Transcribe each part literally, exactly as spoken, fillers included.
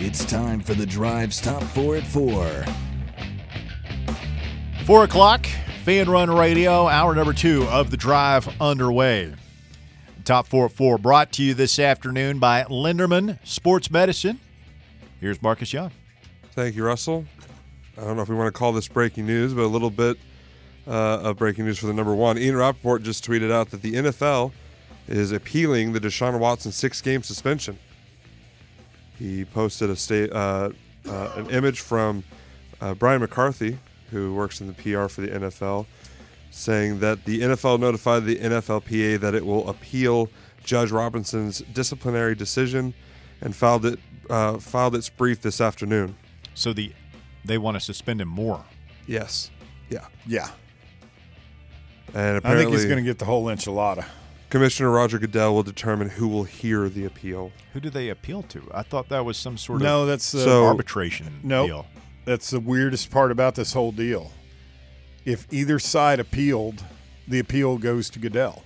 It's time for the Drive's Top Four at Four. Four o'clock, Fan Run Radio, hour number two of the Drive underway. Top Four at Four brought to you this afternoon by Linderman Sports Medicine. Here's Marcus Young. Thank you, Russell. I don't know if we want to call this breaking news, but a little bit uh, of breaking news for the number one. Ian Rappaport just tweeted out that the N F L is appealing the Deshaun Watson six-game suspension. He posted a state, uh, uh, an image from uh, Brian McCarthy, who works in the P R for the N F L, saying that the N F L notified the N F L P A that it will appeal Judge Robinson's disciplinary decision and filed it uh, filed its brief this afternoon. So the they want to suspend him more. Yes. Yeah. Yeah. And I apparently, think he's going to get the whole enchilada. Commissioner Roger Goodell will determine who will hear the appeal. Who do they appeal to? I thought that was some sort No, of that's uh, So- arbitration Nope. deal. That's the weirdest part about this whole deal. If either side appealed, the appeal goes to Goodell.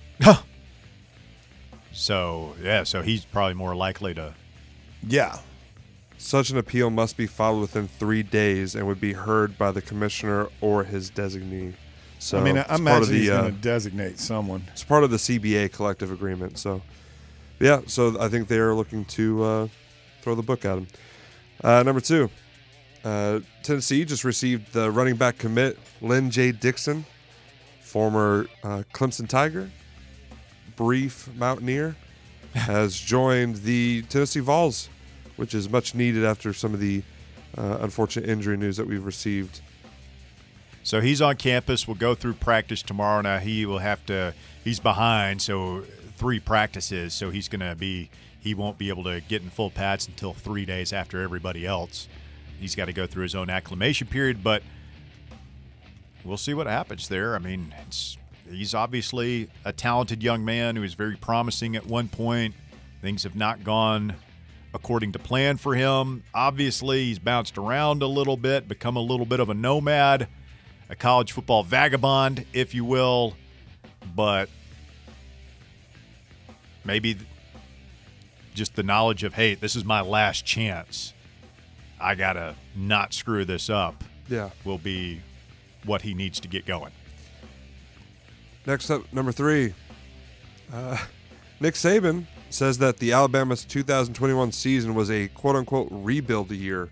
So, yeah, so he's probably more likely to. Yeah. Such an appeal must be filed within three days and would be heard by the commissioner or his designee. So I mean, I it's part imagine of the, he's uh, going to designate someone. It's part of the C B A collective agreement. So, yeah, so I think they are looking to uh, throw the book at him. Uh, number two, uh, Tennessee just received the running back commit, Lynn J. Dixon, former uh, Clemson Tiger, brief Mountaineer, has joined the Tennessee Vols, which is much needed after some of the uh, unfortunate injury news that we've received. So he's on campus. We'll go through practice tomorrow. Now he will have to. He's behind, so three practices. So he's going to be. He won't be able to get in full pads until three days after everybody else. He's got to go through his own acclimation period, but we'll see what happens there. I mean, it's, he's obviously a talented young man who was very promising at one point. Things have not gone according to plan for him. Obviously, he's bounced around a little bit, become a little bit of a nomad, a college football vagabond, if you will. But maybe just the knowledge of, hey, this is my last chance. I got to not screw this up. Yeah. Will be what he needs to get going. Next up, number three, uh, Nick Saban says that the Alabama's two thousand twenty-one season was a quote-unquote rebuild year,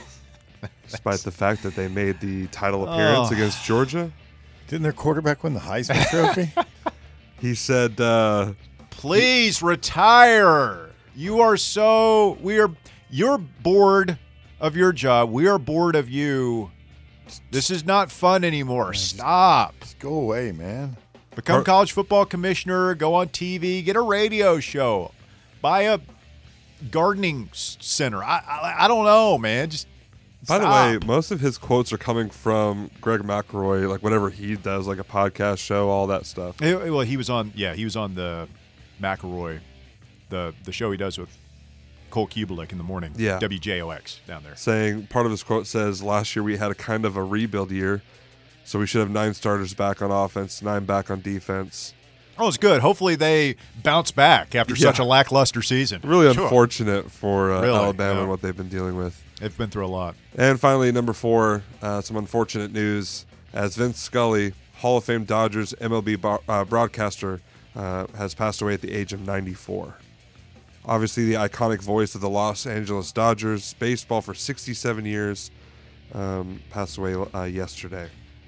despite the fact that they made the title appearance Oh. against Georgia. Didn't their quarterback win the Heisman Trophy? He said, uh, Please retire. You are so we are you're bored of your job. We are bored of you. This is not fun anymore. Stop. Just go away, man. Become Are- college football commissioner, go on T V, get a radio show, buy a gardening s- center. I, I I don't know, man. Just by stop. the way, most of his quotes are coming from Greg McElroy, like whatever he does, like a podcast show, all that stuff. He- well, he was on yeah, he was on the McElroy, the the show he does with Cole Kubelik in the morning. Yeah. W J O X down there. Saying part of his quote says, last year we had a kind of a rebuild year, so we should have nine starters back on offense, nine back on defense. Oh, it's good. Hopefully they bounce back after Yeah. such a lackluster season. Really Sure. unfortunate for uh, Really, Alabama yeah. and what they've been dealing with. They've been through a lot. And finally, number four, uh, some unfortunate news as Vince Scully, Hall of Fame Dodgers M L B bar, uh, broadcaster, uh, has passed away at the age of ninety-four. Obviously, the iconic voice of the Los Angeles Dodgers, baseball for sixty-seven years, um, passed away uh, yesterday.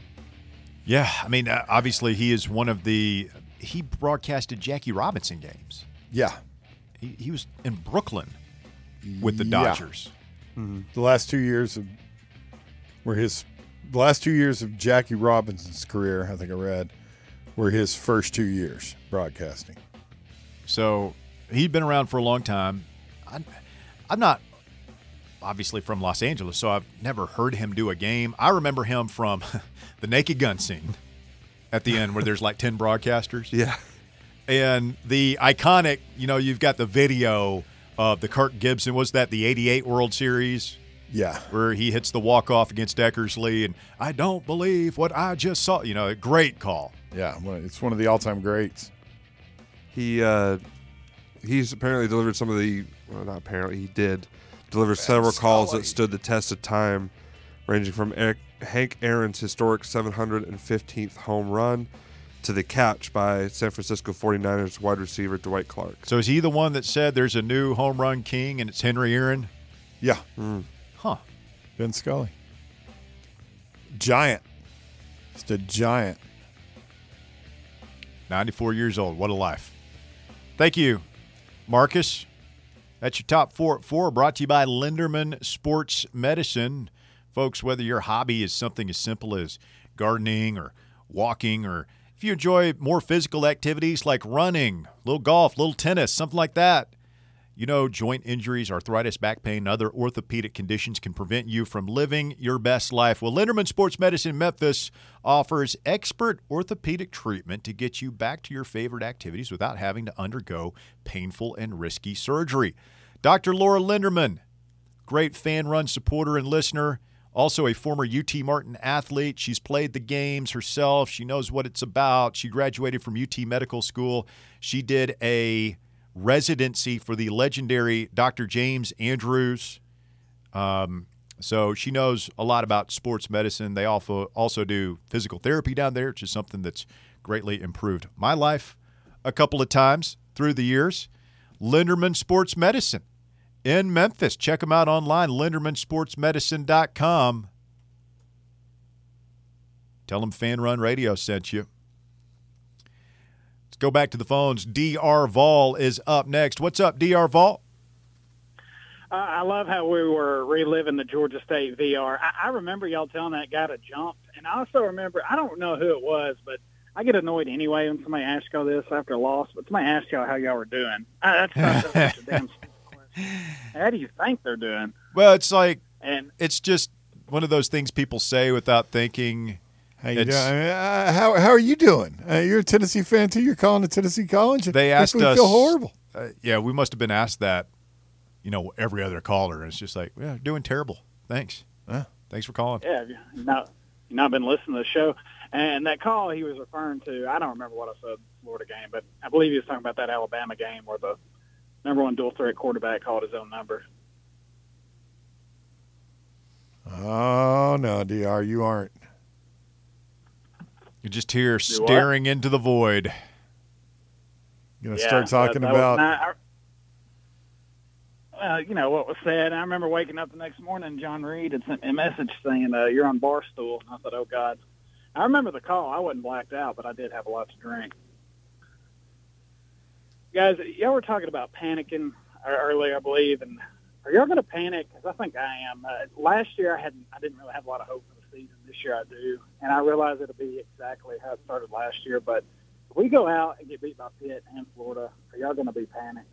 Yeah, I mean, uh, obviously he is one of the – he broadcasted Jackie Robinson games. Yeah. He, he was in Brooklyn with the Yeah. Dodgers. The last two years of were his the last two years of Jackie Robinson's career, I think I read, were his first two years broadcasting. So he'd been around for a long time. I'm, I'm not obviously from Los Angeles, so I've never heard him do a game. I remember him from the Naked Gun scene at the end where there's like ten broadcasters. Yeah. And the iconic, you know, you've got the video of the Kirk Gibson, was that the eighty-eight World Series? Yeah. Where he hits the walk-off against Eckersley, and I don't believe what I just saw. You know, a great call. Yeah. Well, it's one of the all-time greats. He uh, he's apparently delivered some of the well, not apparently he did delivers several calls Scully. that stood the test of time, ranging from Eric, Hank Aaron's historic seven hundred fifteenth home run to the catch by San Francisco forty-niners wide receiver Dwight Clark. So is he the one that said there's a new home run king and it's Henry Aaron? Yeah. Mm. Huh. Ben Scully. Giant. Just a giant. ninety-four years old. What a life. Thank you, Marcus. That's your top four at four, brought to you by Linderman Sports Medicine. Folks, whether your hobby is something as simple as gardening or walking, or if you enjoy more physical activities like running, little golf, little tennis, something like that, you know joint injuries, arthritis, back pain, and other orthopedic conditions can prevent you from living your best life. Well, Linderman Sports Medicine in Memphis offers expert orthopedic treatment to get you back to your favorite activities without having to undergo painful and risky surgery. Doctor Laura Linderman, great fan-run supporter and listener, also a former U T Martin athlete. She's played the games herself. She knows what it's about. She graduated from U T Medical School. She did a residency for the legendary Doctor James Andrews. Um, so she knows a lot about sports medicine. They also, also do physical therapy down there, which is something that's greatly improved my life a couple of times through the years. Linderman Sports Medicine in Memphis. Check them out online, linderman sports medicine dot com. Tell them Fan Run Radio sent you. Let's go back to the phones. D R Vol is up next. What's up, D R Vol? Uh, I love how we were reliving the Georgia State V R. I, I remember y'all telling that guy to jump, and I also remember, I don't know who it was, but I get annoyed anyway when somebody asks y'all this after a loss, but somebody asks y'all how y'all were doing. Uh, that's not such a damn stupid question. How do you think they're doing? Well, it's like, And it's just one of those things people say without thinking. How you It's- doing? I mean, uh, how how are you doing? Uh, you're a Tennessee fan too. You're calling to Tennessee College. They Makes asked me us. feel horrible. Uh, yeah, we must have been asked that, you know, every other caller. And it's just like, yeah, doing terrible. Thanks. Yeah. Thanks for calling. yeah, have you not you not been listening to the show? And that call he was referring to, I don't remember what I said, Florida game, but I believe he was talking about that Alabama game where the number one dual threat quarterback called his own number. Oh no, D R, you aren't. You're just here what? staring into the void. You're gonna Yeah, start talking that- that was about. not- I- well, you know what was said. I remember waking up the next morning. John Reed had sent me a message saying, uh, "You're on Barstool." I thought, "Oh God." I remember the call. I wasn't blacked out, but I did have a lot to drink. Guys, y'all were talking about panicking earlier, I believe, and are y'all going to panic? Because I think I am. Uh, last year, I hadn't. I didn't really have a lot of hope for the season. This year, I do, and I realize it'll be exactly how it started last year. But if we go out and get beat by Pitt and Florida, are y'all going to be panicked?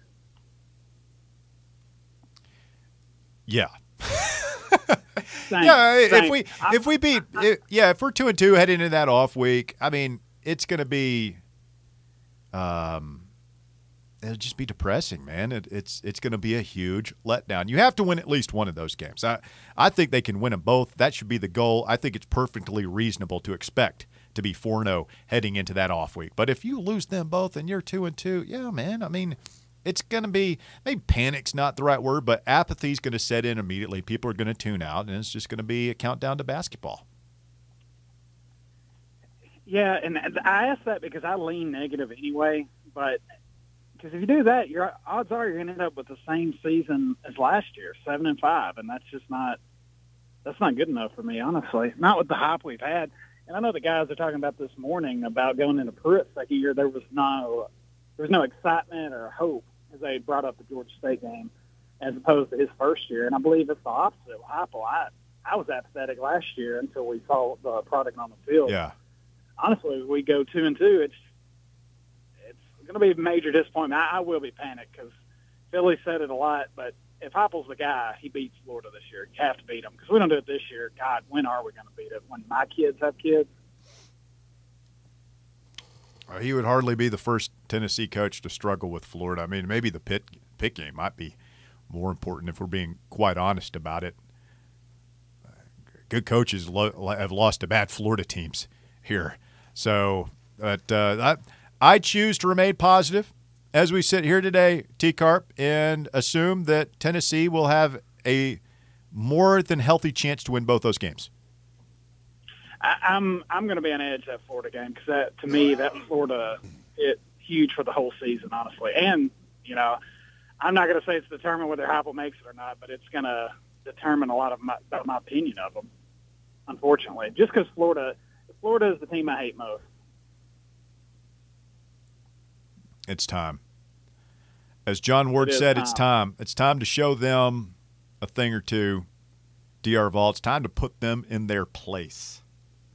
Yeah. Thanks. Yeah, if Thanks. we I'm- if we beat if, yeah, if we're two and two heading into that off week, I mean, it's going to be um it'll just be depressing, man. It, it's it's going to be a huge letdown. You have to win at least one of those games. I I think they can win them both. That should be the goal. I think it's perfectly reasonable to expect to be four and oh heading into that off week. But if you lose them both and you're two and two, yeah, man, I mean, it's going to be, maybe panic's not the right word, but apathy's going to set in immediately. People are going to tune out, and it's just going to be a countdown to basketball. Yeah, and I ask that because I lean negative anyway. But because if you do that, your odds are you're going to end up with the same season as last year, seven and five, and that's just not that's not good enough for me, honestly. Not with the hype we've had. And I know the guys are talking about this morning about going into Pruitt's second year. There was no there was no excitement or hope as they brought up the Georgia State game, as opposed to his first year. And I believe it's the opposite with Heupel. I I was apathetic last year until we saw the product on the field. Yeah. Honestly, if we go two and two, it's it's going to be a major disappointment. I, I will be panicked because Philly said it a lot, but if Heupel's the guy, he beats Florida this year. You have to beat him because we don't do it this year. God, when are we going to beat it? When my kids have kids? Uh, He would hardly be the first Tennessee coach to struggle with Florida. I mean, maybe the Pitt, Pitt game might be more important if we're being quite honest about it. Good coaches lo- have lost to bad Florida teams here. So but, uh, I, I choose to remain positive as we sit here today, T-Carp, and assume that Tennessee will have a more than healthy chance to win both those games. I, I'm I'm going to be on edge that Florida game because that to me that Florida it huge for the whole season, honestly. And you know, I'm not going to say it's determined whether Heupel makes it or not, but it's going to determine a lot of my, about my opinion of them. Unfortunately, just because Florida, Florida is the team I hate most. It's time. As John Ward It is said, time. it's time. It's time to show them a thing or two. D R Vol, it's time to put them in their place.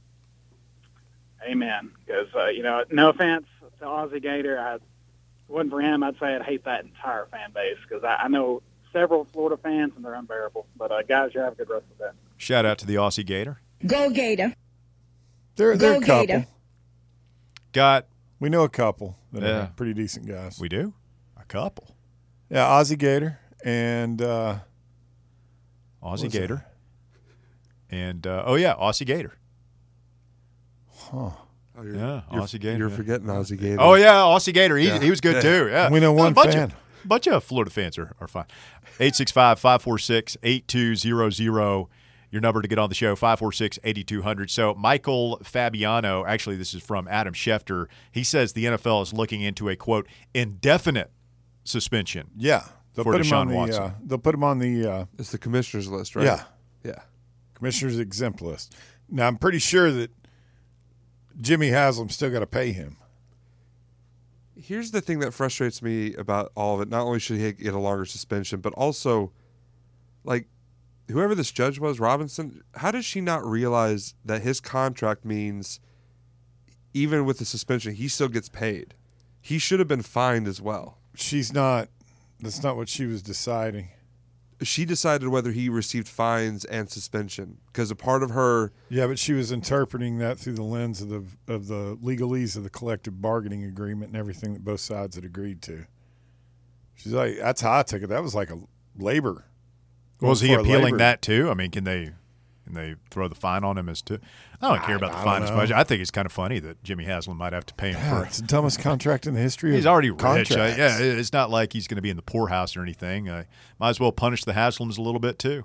Amen. Because uh, you know, no offense to Aussie Gator, I, if it wasn't for him, I'd say I'd hate that entire fan base because I, I know several Florida fans and they're unbearable. But uh, guys, you have a good rest of the day. Shout out to the Aussie Gator. Go Gator. They're, they're Go a couple. Gator. Got, We know a couple that Yeah. are pretty decent guys. we do? A couple. Yeah, Aussie Gator and uh, Aussie was Gator. And, uh, oh, yeah, Aussie Gator. huh. Oh, you're, Yeah, you're, Aussie Gator, You're yeah. forgetting Aussie Gator. Oh, yeah, Aussie Gator. He, Yeah. he was good, Yeah. too. Yeah. We know No, one a bunch fan. Of, bunch of Florida fans are, are fine. eight six five, five four six, eight two zero zero. Your number to get on the show, five four six, eight two zero zero. So Michael Fabiano, actually this is from Adam Schefter, he says the N F L is looking into a, quote, indefinite suspension. Yeah, they'll For put him Deshaun on the. Watson. Uh, they'll put him on the. Uh, It's the commissioner's list, right? Yeah, Yeah. commissioner's exempt list. Now I'm pretty sure that Jimmy Haslam's still got to pay him. Here's the thing that frustrates me about all of it. Not only should he get a longer suspension, but also, like, whoever this judge was, Robinson, how does she not realize that his contract means even with the suspension, he still gets paid? He should have been fined as well. She's not. That's not what she was deciding. She decided whether he received fines and suspension because a part of her, Yeah, but she was interpreting that through the lens of the of the legalese of the collective bargaining agreement and everything that both sides had agreed to. She's like, that's how I took it. That was like a labor. Was he For a appealing labor- that too? I mean, can they can they throw the fine on him as too? I don't care about the I fine don't as know. much. I think it's kind of funny that Jimmy Haslam might have to pay him Yeah, for it's the dumbest contract in the history. He's of already rich. Uh, contracts. yeah, it's not like he's going to be in the poorhouse or anything. Uh, might as well punish the Haslams a little bit too.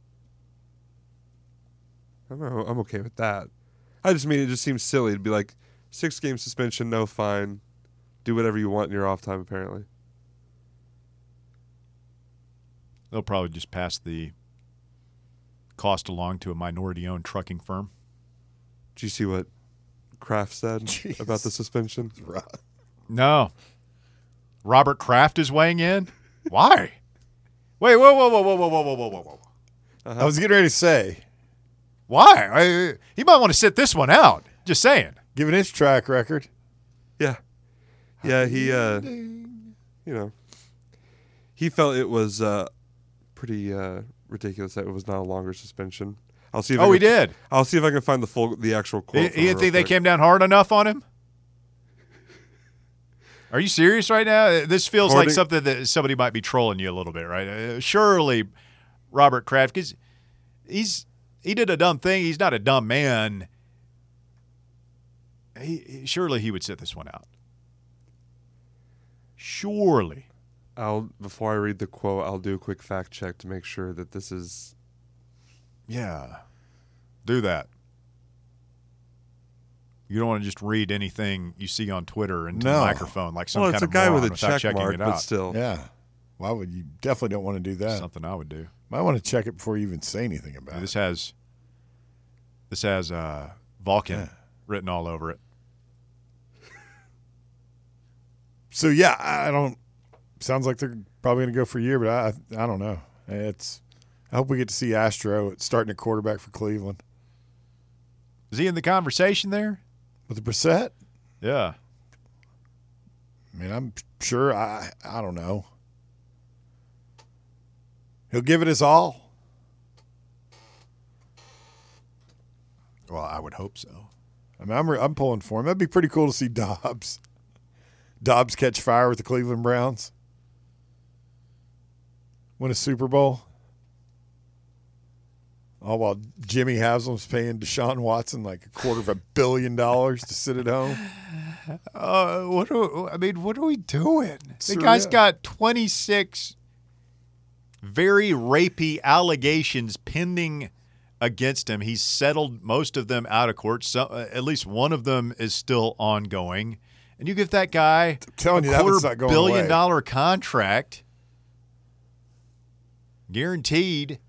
I'm, I'm okay with that. I just mean it just seems silly to be like six game suspension, no fine, do whatever you want in your off time. Apparently, They'll probably just pass the cost along to a minority-owned trucking firm. did you see what Kraft said Jeez. about the suspension? Right. No. Robert Kraft is weighing in? Why? Wait, whoa, whoa, whoa, whoa, whoa, whoa, whoa, whoa, whoa. I was getting ready to say, Why? I, he might want to sit this one out. Just saying. given his track record, Yeah, yeah. He, uh, you know, he felt it was uh, pretty uh, ridiculous that it was not a longer suspension. I'll see. If I Oh, can, he did. I'll see if I can find the full, the actual quote. You, from you it think real they quick. came down hard enough on him? Are you serious right now? This feels like According- something that somebody might be trolling you a little bit, right? Uh, surely, Robert Kraft, because he's he did a dumb thing. He's not a dumb man. He, he- surely he would sit this one out. Surely. I'll before I read the quote, I'll do a quick fact check to make sure that this is. Yeah. Do that. You don't want to just read anything you see on Twitter into the No. microphone like some Well, kind it's a of guy with moron a without check checking mark, it but out. still. yeah. Why would you? Definitely don't want to do that. Something I would do. Might want to check it before you even say anything about This it. has this has uh, Vulcan Yeah. written all over it. So yeah, I I don't. Sounds like they're probably going to go for a year, but I I don't know. It's. I hope we get to see Astro starting a quarterback for Cleveland Is he in the conversation there? with the Brissett. Yeah. I mean, I'm sure. I I don't know. He'll give it his all. Well, I would hope so. I mean, I'm I'm pulling for him. That'd be pretty cool to see Dobbs. Dobbs catch fire with the Cleveland Browns. Win a Super Bowl. All while Jimmy Haslam's paying Deshaun Watson like a quarter of a billion dollars to sit at home. Uh, what? Are, I mean, what are we doing? The Surreal. guy's got twenty-six very rapey allegations pending against him. He's settled most of them out of court. So, uh, at least one of them is still ongoing. And you give that guy I'm telling a you, that one's quarter not going billion away. dollar contract, guaranteed.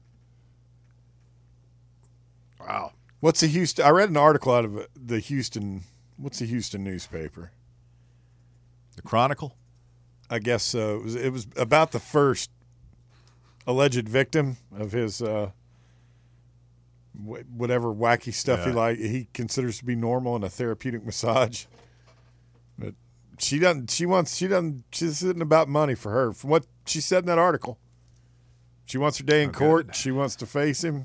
Wow. What's the Houston? I read an article out of the Houston. What's the Houston newspaper? The Chronicle? I guess so. It was, it was about the first alleged victim of his uh, wh- whatever wacky stuff he Yeah. like he considers to be normal in a therapeutic massage. But she doesn't. She wants. She doesn't. She's isn't about money for her. From what she said in that article, she wants her day in Oh, court. good. She wants to face him.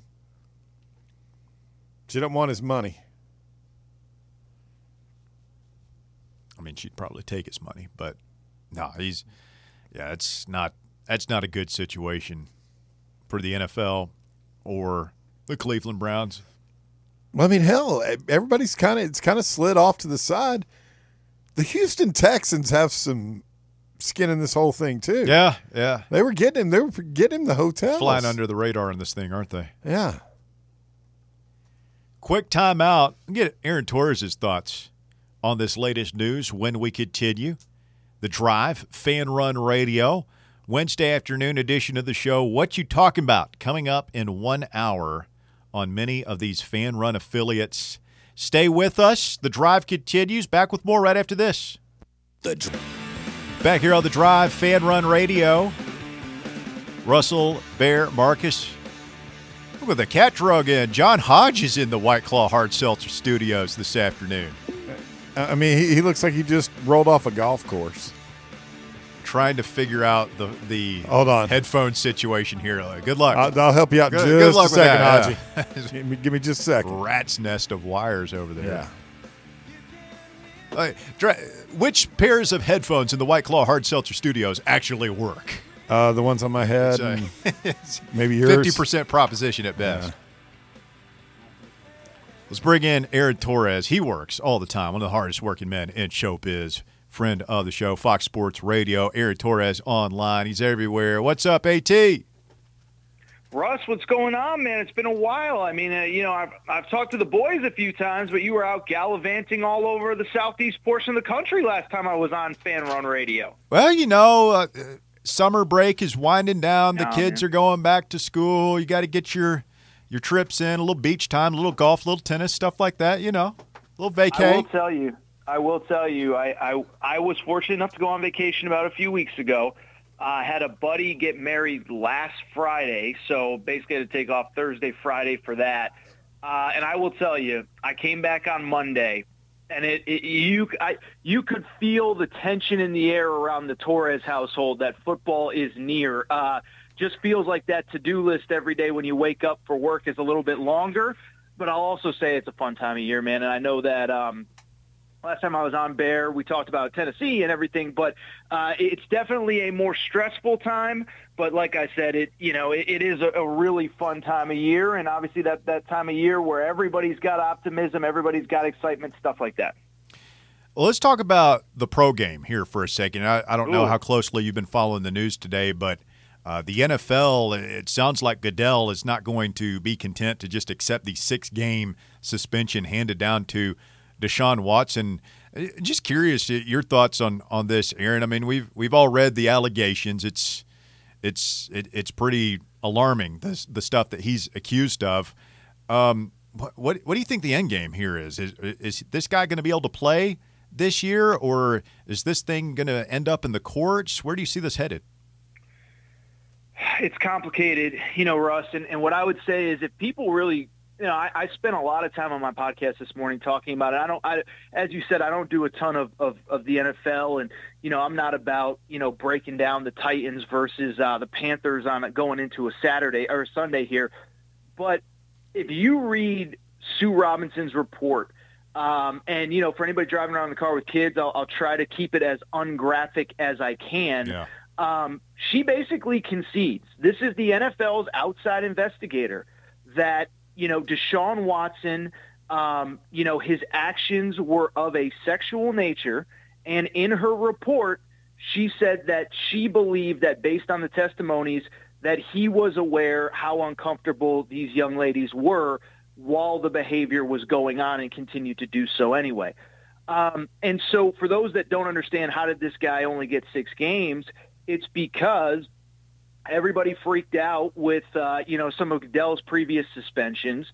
She don't want his money. I mean, she'd probably take his money, but no, he's yeah, it's not that's not a good situation for the N F L or the Cleveland Browns. Well, I mean, hell, everybody's kind of it's kind of slid off to the side. The Houston Texans have some skin in this whole thing too. Yeah, yeah. They were getting him. They were getting him the hotel. Flying under the radar in this thing, aren't they? Yeah. Quick timeout. Get Aaron Torres' thoughts on this latest news when we continue. The Drive, Fan Run Radio, Wednesday afternoon edition of the show. What You Talking About? Coming up in one hour on many of these Fan Run affiliates. Stay with us. The Drive continues. Back with more right after this. The Dr- Back here on The Drive, Fan Run Radio. Russell, Bear, Marcus. Look at the cat drug in. John Hodge is in the White Claw Hard Seltzer studios this afternoon. I mean, he, he looks like he just rolled off a golf course. Trying to figure out the the Hold on. headphone situation here. Like, good luck. I'll, I'll help you out in Good- just good luck a with second, that, Haji. give, me, give me just a second. Rat's nest of wires over there. Yeah. Uh, dra- which pairs of headphones in the White Claw Hard Seltzer studios actually work? Uh, the ones on my head, So, and it's maybe yours. fifty percent proposition at best. Yeah. Let's bring in Aaron Torres. He works all the time. One of the hardest working men in showbiz. Friend of the show, Fox Sports Radio. Aaron Torres online. He's everywhere. What's up, AT? Russ, what's going on, man? It's been a while. I mean, uh, you know, I've, I've talked to the boys a few times, but you were out gallivanting all over the southeast portion of the country last time I was on Fan Run Radio. Well, you know, uh, summer break is winding down. The Oh, kids man. are going back to school. You got to get your your trips in, a little beach time, a little golf, a little tennis, stuff like that, you know, a little I will vacay. tell you, I will tell you, I, I, I was fortunate enough to go on vacation about a few weeks ago. I had a buddy get married last Friday, so basically I had to take off Thursday, Friday for that. Uh, and I will tell you, I came back on Monday, and it, it you I you could feel the tension in the air around the Torres household that football is near. Uh, just feels like that to-do list every day when you wake up for work is a little bit longer. But I'll also say it's a fun time of year, man, and I know that um, – last time I was on Bear, we talked about Tennessee and everything, but uh, it's definitely a more stressful time. But like I said, it you know it, it is a, a really fun time of year, and obviously that, that time of year where everybody's got optimism, everybody's got excitement, stuff like that. Well, let's talk about the pro game here for a second. I, I don't know Ooh. how closely you've been following the news today, but uh, the N F L, it sounds like Goodell is not going to be content to just accept the six-game suspension handed down to Deshaun Watson. Just curious your thoughts on, on this, Aaron. I mean, we've we've all read the allegations. It's it's it, it's pretty alarming, the the stuff that he's accused of. Um, what, what what do you think the end game here is? Is is this guy going to be able to play this year, or is this thing going to end up in the courts? Where do you see this headed? It's complicated, you know, Russ, and, and what I would say is if people really You know, I, I spent a lot of time on my podcast this morning talking about it. I don't, I, as you said, I don't do a ton of, of, of the N F L, and you know, I'm not about you know breaking down the Titans versus uh, the Panthers on going into a Saturday or a Sunday here. But if you read Sue Robinson's report, um, and you know, for anybody driving around in the car with kids, I'll, I'll try to keep it as ungraphic as I can. Yeah. Um, she basically concedes. This is the N F L's outside investigator that. You know, Deshaun Watson, um, you know, his actions were of a sexual nature. And in her report, she said that she believed that based on the testimonies that he was aware how uncomfortable these young ladies were while the behavior was going on and continued to do so anyway. Um, and so for those that don't understand, how did this guy only get six games? It's because everybody freaked out with, uh, you know, some of Goodell's previous suspensions.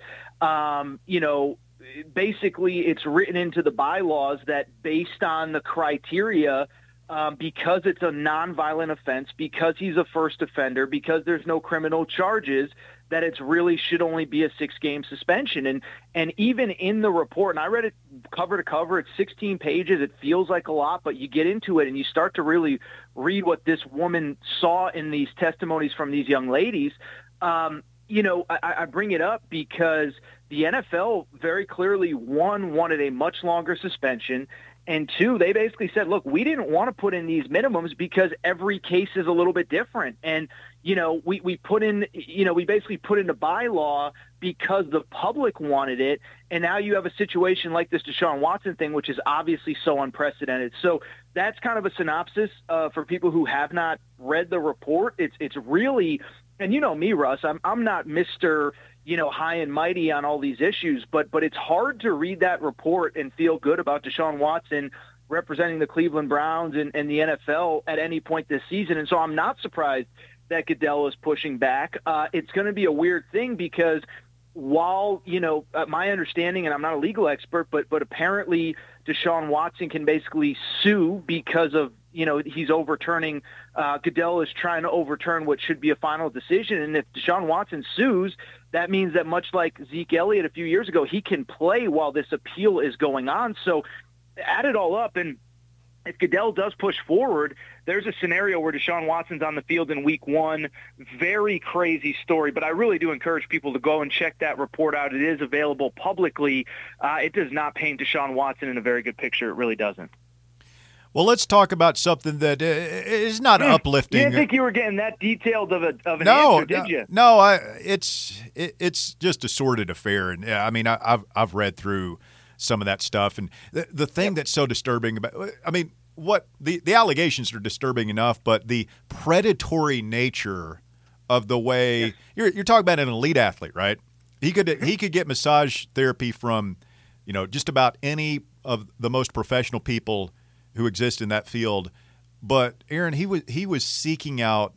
Um, you know, basically it's written into the bylaws that based on the criteria, um, because it's a nonviolent offense, because he's a first offender, because there's no criminal charges, that it's really should only be a six-game suspension. And and even in the report, and I read it cover to cover, it's sixteen pages. It feels like a lot, but you get into it and you start to really read what this woman saw in these testimonies from these young ladies. Um, you know, I, I bring it up because the N F L very clearly, one, wanted a much longer suspension, and two, they basically said, look, we didn't want to put in these minimums because every case is a little bit different. And, you know, we, we put in, you know, we basically put in a bylaw because the public wanted it. And now you have a situation like this Deshaun Watson thing, which is obviously so unprecedented. So that's kind of a synopsis uh, for people who have not read the report. It's, it's really, and you know me, Russ, I'm, I'm not Mister you know, high and mighty on all these issues, but but it's hard to read that report and feel good about Deshaun Watson representing the Cleveland Browns and, and the N F L at any point this season. And so I'm not surprised that Goodell is pushing back. Uh, it's going to be a weird thing because while, you know, uh, my understanding, and I'm not a legal expert, but but apparently Deshaun Watson can basically sue because of, you know, he's overturning, uh, Goodell is trying to overturn what should be a final decision. And if Deshaun Watson sues, that means that much like Zeke Elliott a few years ago, he can play while this appeal is going on. So add it all up, and if Goodell does push forward, there's a scenario where Deshaun Watson's on the field in week one. Very crazy story, but I really do encourage people to go and check that report out. It is available publicly. Uh, it does not paint Deshaun Watson in a very good picture. It really doesn't. Well, let's talk about something that is not mm, uplifting. You didn't think you were getting that detailed of, a, of an no, answer, did no, you? No, I, it's it, it's just a sordid affair. And I mean, I, I've I've read through some of that stuff. And the, the thing yep. that's so disturbing about – I mean, what the, the allegations are disturbing enough, but the predatory nature of the way yeah. – you're you're talking about an elite athlete, right? He could he could get massage therapy from, you know, just about any of the most professional people – who exist in that field, but Aaron, he was he was seeking out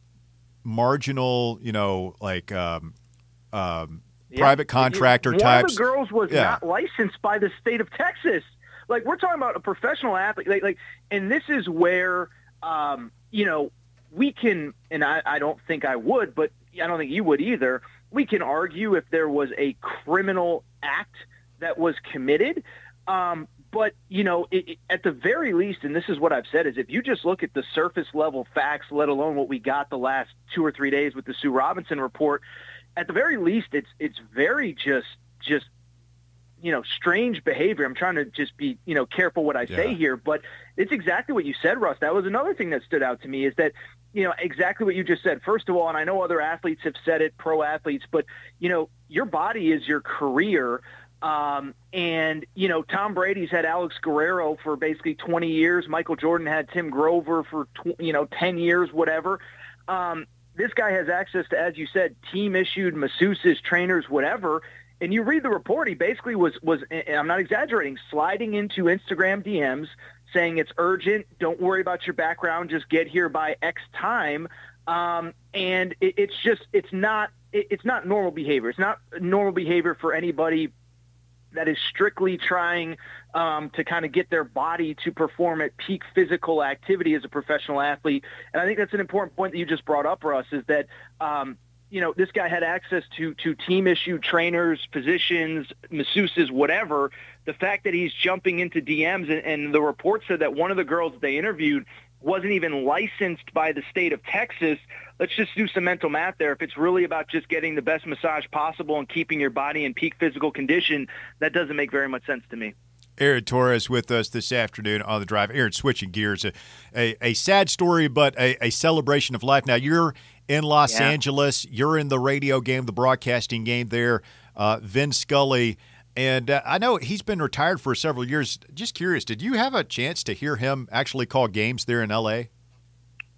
marginal, you know, like um, um, yeah. private contractor One types. One of the girls was yeah. not licensed by the state of Texas. Like, we're talking about a professional athlete, like, like and this is where um, you know, we can, and I, I don't think I would, but I don't think you would either. We can argue if there was a criminal act that was committed. Um, But, you know, it, it, at the very least, and this is what I've said, is if you just look at the surface level facts, let alone what we got the last two or three days with the Sue Robinson report, at the very least, it's it's very just, just you know, strange behavior. I'm trying to just be, you know, careful what I yeah. say here, but it's exactly what you said, Russ. That was another thing that stood out to me is that, you know, exactly what you just said. First of all, and I know other athletes have said it, pro athletes, but, you know, your body is your career. Um, and, you know, Tom Brady's had Alex Guerrero for basically twenty years. Michael Jordan had Tim Grover for, tw- you know, ten years, whatever. Um, this guy has access to, as you said, team-issued masseuses, trainers, whatever. And you read the report, he basically was, was, and I'm not exaggerating, sliding into Instagram D Ms saying it's urgent, don't worry about your background, just get here by X time. Um, and it, it's just, it's not, it, it's not normal behavior. It's not normal behavior for anybody that is strictly trying um, to kind of get their body to perform at peak physical activity as a professional athlete. And I think that's an important point that you just brought up, Russ, is that, um, you know, this guy had access to, to team-issued trainers, physicians, masseuses, whatever. The fact that he's jumping into D Ms, and, and the report said that one of the girls they interviewed wasn't even licensed by the state of Texas. Let's just do some mental math there. If it's really about just getting the best massage possible and keeping your body in peak physical condition, that doesn't make very much sense to me. Aaron Torres with us this afternoon on The Drive. Aaron, switching gears, a, a, a sad story, but a, a celebration of life. Now, you're in Los yeah. Angeles. You're in the radio game, the broadcasting game there. Uh, Vin Scully. And uh, I know he's been retired for several years. Just curious, did you have a chance to hear him actually call games there in L A?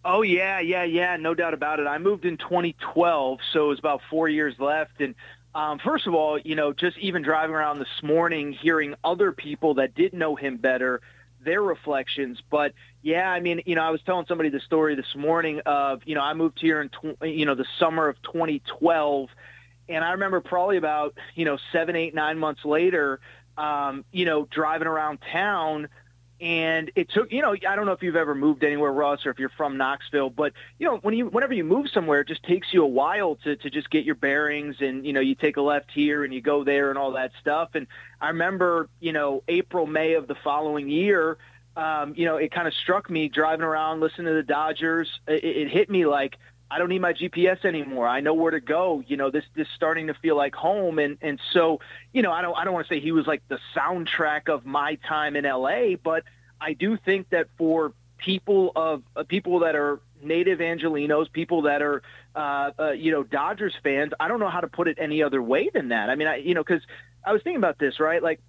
Oh, yeah, yeah, yeah, no doubt about it. I moved in twenty twelve, so it was about four years left. And um, first of all, you know, just even driving around this morning, hearing other people that did know him better, their reflections. But, yeah, I mean, you know, I was telling somebody the story this morning of, you know, I moved here in, tw- you know, the summer of twenty twelve, and I remember probably about, you know, seven, eight, nine months later, um, you know, driving around town. And it took, you know, I don't know if you've ever moved anywhere, Russ, or if you're from Knoxville, but, you know, when you, whenever you move somewhere, it just takes you a while to, to just get your bearings, and, you know, you take a left here and you go there and all that stuff. And I remember, you know, April, May of the following year, um, you know, it kind of struck me driving around, listening to the Dodgers. It, it hit me like, I don't need my G P S anymore. I know where to go. You know, this this starting to feel like home. And and so, you know, I don't I don't want to say he was like the soundtrack of my time in L A, but I do think that for people of uh, people that are native Angelenos, people that are uh, uh, you know, Dodgers fans, I don't know how to put it any other way than that. I mean, I you know, because I was thinking about this, right? Like,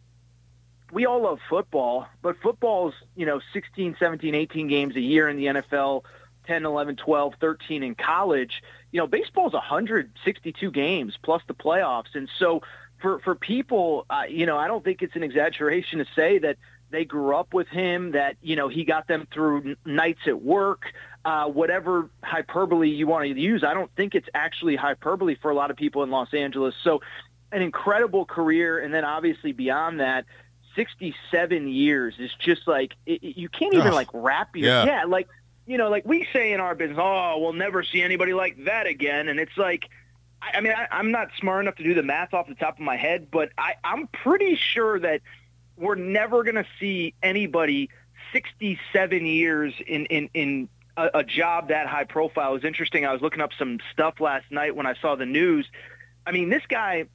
we all love football, but football's, you know, sixteen, seventeen, eighteen games a year in the N F L. ten, eleven, twelve, thirteen in college. You know, baseball is one hundred sixty-two games plus the playoffs. And so for, for people, uh, you know, I don't think it's an exaggeration to say that they grew up with him, that, you know, he got them through n- nights at work, uh, whatever hyperbole you want to use. I don't think it's actually hyperbole for a lot of people in Los Angeles. So an incredible career. And then obviously beyond that, sixty-seven years is just like, it, it, you can't even Ugh. like wrap your, Yeah. yeah, like, you know, like we say in our business, oh, we'll never see anybody like that again. And it's like, I, I mean, I, I'm not smart enough to do the math off the top of my head, but I, I'm pretty sure that we're never going to see anybody sixty-seven years in, in, in a, a job that high profile. It was interesting. I was looking up some stuff last night when I saw the news. I mean, this guy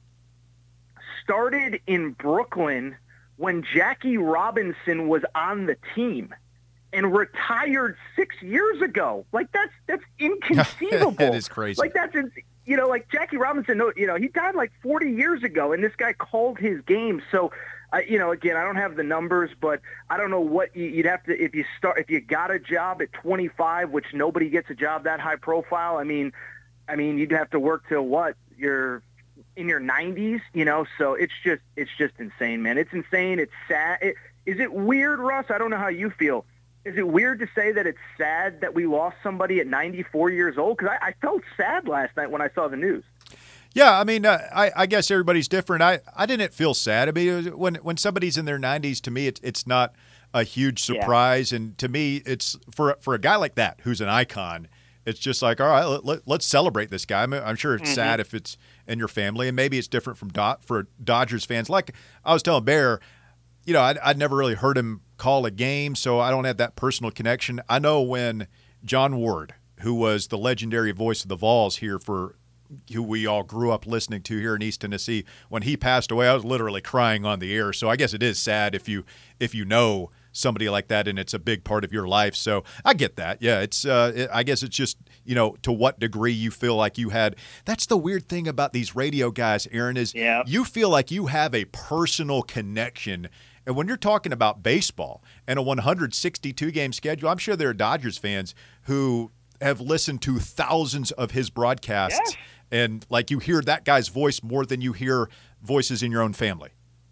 started in Brooklyn when Jackie Robinson was on the team and retired six years ago. Like, that's that's inconceivable. That is crazy. Like, that's, you know, like Jackie Robinson, you know, he died like forty years ago, and this guy called his game. So, uh, you know, again, I don't have the numbers, but I don't know what you, you'd have to, if you start, if you got a job at twenty-five, which nobody gets a job that high profile. I mean, I mean, you'd have to work till what? You're in your nineties, you know, so it's just, it's just insane, man. It's insane. It's sad. It, is it weird, Russ? I don't know how you feel. Is it weird to say that it's sad that we lost somebody at ninety-four years old? Because I, I felt sad last night when I saw the news. Yeah, I mean, uh, I, I guess everybody's different. I, I didn't feel sad. I mean, it was, when when somebody's in their nineties, to me, it's it's not a huge surprise. Yeah. And to me, it's for for a guy like that who's an icon, it's just like, all right, let, let, let's celebrate this guy. I mean, I'm sure it's mm-hmm. sad if it's in your family, and maybe it's different from Do- for Dodgers fans. Like I was telling Bear, you know, I'd, I'd never really heard him call a game, so I don't have that personal connection. I know when John Ward, who was the legendary voice of the Vols here for who we all grew up listening to here in East Tennessee, when he passed away, I was literally crying on the air. So I guess it is sad if you if you know somebody like that and it's a big part of your life. So I get that. Yeah, it's uh, it, I guess it's just, you know, to what degree you feel like you had. That's the weird thing about these radio guys, Aaron, is yeah. you feel like you have a personal connection. And when you're talking about baseball and a one hundred sixty-two game schedule, I'm sure there are Dodgers fans who have listened to thousands of his broadcasts. Yes. And like you hear that guy's voice more than you hear voices in your own family.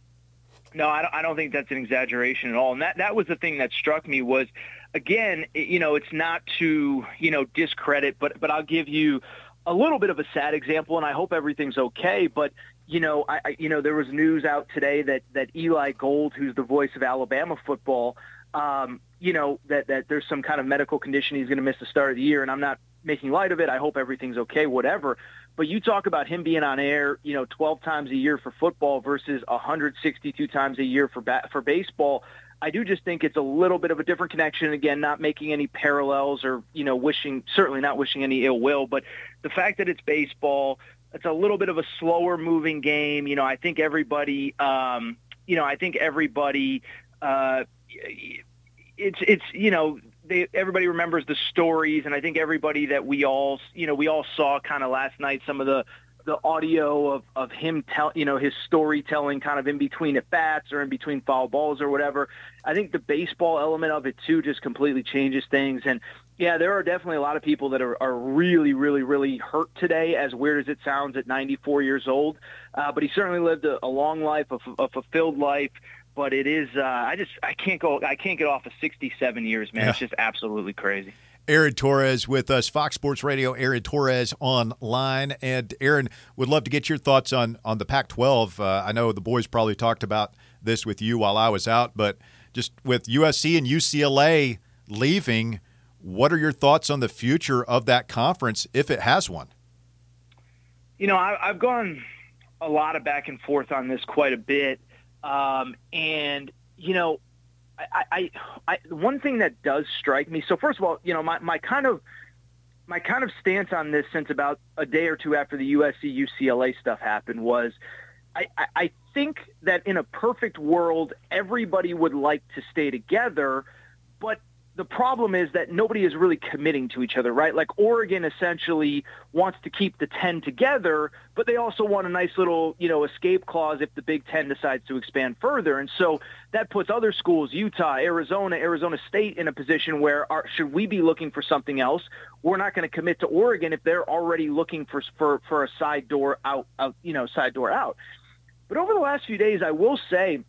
No, I don't, I don't think that's an exaggeration at all. And that, that was the thing that struck me was, again, it, you know, it's not to, you know, discredit, but but I'll give you a little bit of a sad example, and I hope everything's okay. But, you know, I, I you know, there was news out today that, that Eli Gold, who's the voice of Alabama football, um, you know, that, that there's some kind of medical condition. He's going to miss the start of the year, and I'm not making light of it. I hope everything's okay, whatever. But you talk about him being on air, you know, twelve times a year for football versus one hundred sixty-two times a year for ba- for baseball. I do just think it's a little bit of a different connection. Again, not making any parallels or, you know, wishing, certainly not wishing any ill will, but the fact that it's baseball, it's a little bit of a slower moving game. You know, I think everybody, um, you know, I think everybody, uh, it's, it's, you know, They, everybody remembers the stories, and I think everybody that we all, you know, we all saw kind of last night some of the, the audio of, of him tell, you know, his storytelling kind of in between at bats or in between foul balls or whatever. I think the baseball element of it too just completely changes things. And Yeah, there are definitely a lot of people that are, are really, really, really hurt today, as weird as it sounds at ninety-four years old. Uh, but he certainly lived a, a long life, a, a fulfilled life. But it is, uh, I just, I can't go, I can't get off of sixty-seven years, man. Yeah. It's just absolutely crazy. Aaron Torres with us, Fox Sports Radio, Aaron Torres online. And Aaron, would love to get your thoughts on, on the Pac twelve. Uh, I know the boys probably talked about this with you while I was out, but just with U S C and U C L A leaving, what are your thoughts on the future of that conference, if it has one? You know, I, I've gone a lot of back and forth on this quite a bit. Um, and, you know, I, I, I, one thing that does strike me, so first of all, you know, my, my kind of my kind of stance on this since about a day or two after the U S C U C L A stuff happened was I, I, I think that in a perfect world, everybody would like to stay together, but the problem is that nobody is really committing to each other, right? Like Oregon essentially wants to keep the ten together, but they also want a nice little, you know, escape clause if the Big Ten decides to expand further. And so that puts other schools, Utah, Arizona, Arizona State, in a position where are, should we be looking for something else? We're not going to commit to Oregon if they're already looking for, for, for a side door out, out, you know, side door out. But over the last few days, I will say,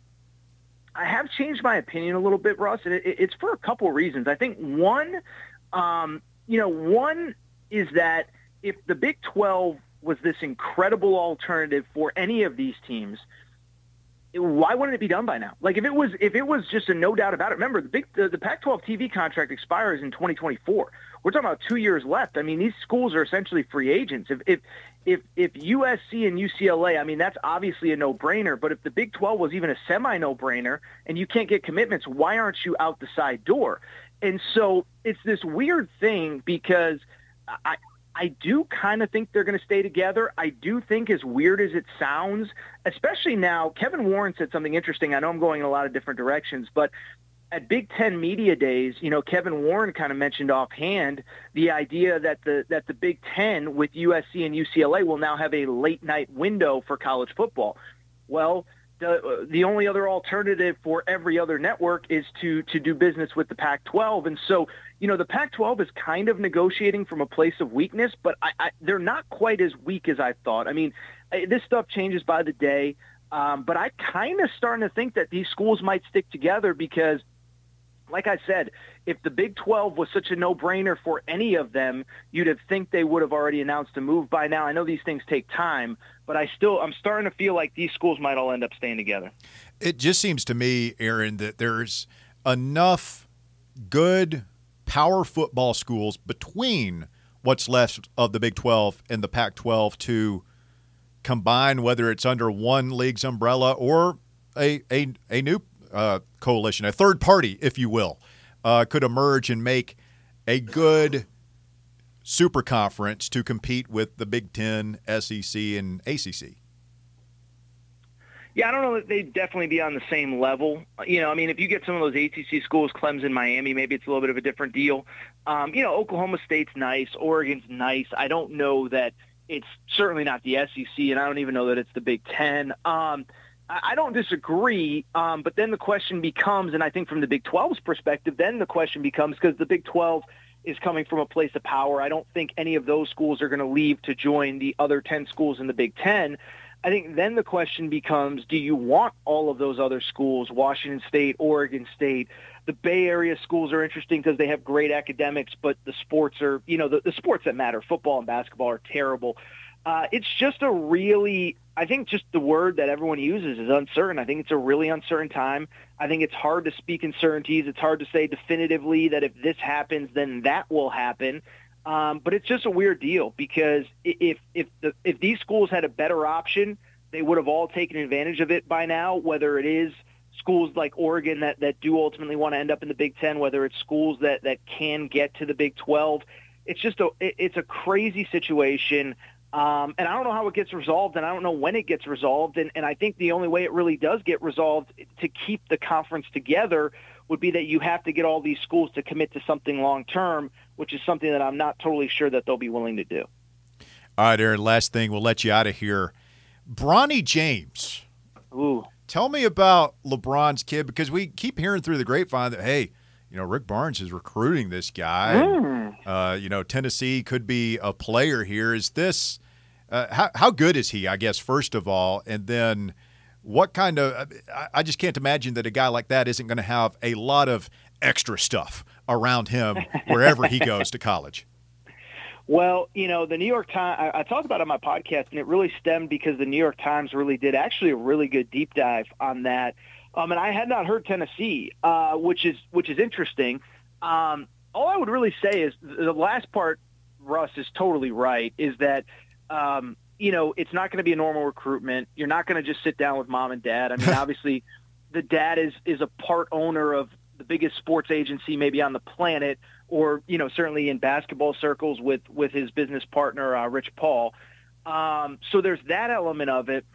I have changed my opinion a little bit, Russ, and it, it's for a couple of reasons. I think one, um, you know, one is that if the Big twelve was this incredible alternative for any of these teams, it, why wouldn't it be done by now? Like if it was, if it was just a no doubt about it. Remember, the big, the, the Pac twelve T V contract expires in twenty twenty-four. We're talking about two years left. I mean, these schools are essentially free agents. If if if if U S C and U C L A, I mean, that's obviously a no-brainer. But if the Big twelve was even a semi-no-brainer and you can't get commitments, why aren't you out the side door? And so it's this weird thing because I I do kind of think they're going to stay together. I do think, as weird as it sounds, especially now, Kevin Warren said something interesting. I know I'm going in a lot of different directions, but at Big Ten Media Days, you know, Kevin Warren kind of mentioned offhand the idea that the that the Big Ten with U S C and U C L A will now have a late night window for college football. Well, the the only other alternative for every other network is to to do business with the Pac twelve, and so you know the Pac twelve is kind of negotiating from a place of weakness, but I, I, they're not quite as weak as I thought. I mean, this stuff changes by the day, um, but I kind of starting to think that these schools might stick together because, like I said, if the Big twelve was such a no-brainer for any of them, you'd have think they would have already announced a move by now. I know these things take time, but I still, I'm starting to feel like these schools might all end up staying together. It just seems to me, Aaron, that there's enough good power football schools between what's left of the Big twelve and the Pac twelve to combine, whether it's under one league's umbrella or a a, a new Uh, coalition, a third party, if you will, uh, could emerge and make a good super conference to compete with the Big Ten, S E C, and A C C. Yeah, I don't know that they'd definitely be on the same level. You know, I mean, if you get some of those A C C schools, Clemson, Miami, maybe it's a little bit of a different deal. Um, you know, Oklahoma State's nice. Oregon's nice. I don't know that it's certainly not the S E C, and I don't even know that it's the Big Ten. Um, I don't disagree, um, but then the question becomes, and I think from the Big twelve's perspective, then the question becomes, because the Big twelve is coming from a place of power, I don't think any of those schools are going to leave to join the other ten schools in the Big Ten. I think then the question becomes, do you want all of those other schools, Washington State, Oregon State? The Bay Area schools are interesting because they have great academics, but the sports are, you know, the, the sports that matter, football and basketball, are terrible. Uh, it's just a really, I think just the word that everyone uses is uncertain. I think it's a really uncertain time. I think it's hard to speak in certainties. It's hard to say definitively that if this happens, then that will happen. Um, but it's just a weird deal because if if the if these schools had a better option, they would have all taken advantage of it by now, whether it is schools like Oregon that, that do ultimately want to end up in the Big Ten, whether it's schools that, that can get to the Big twelve. It's just a it's a crazy situation. Um, and I don't know how it gets resolved, and I don't know when it gets resolved. And, and I think the only way it really does get resolved to keep the conference together would be that you have to get all these schools to commit to something long-term, which is something that I'm not totally sure that they'll be willing to do. All right, Aaron, last thing. We'll let you out of here. Bronny James. Ooh. Tell me about LeBron's kid, because we keep hearing through the grapevine that, hey, you know, Rick Barnes is recruiting this guy. Mm. And, uh, you know, Tennessee could be a player here. Is this uh, how how good is he? I guess first of all, and then what kind of? I, I just can't imagine that a guy like that isn't going to have a lot of extra stuff around him wherever he goes to college. Well, you know, the New York Times, I, I talked about it on my podcast, and it really stemmed because the New York Times really did actually a really good deep dive on that. Um, and I had not heard Tennessee, uh, which is which is interesting. Um, all I would really say is the last part, Russ, is totally right, is that, um, you know, it's not going to be a normal recruitment. You're not going to just sit down with mom and dad. I mean, obviously, the dad is is a part owner of the biggest sports agency maybe on the planet, or, you know, certainly in basketball circles with, with his business partner, uh, Rich Paul. Um, so there's that element of it.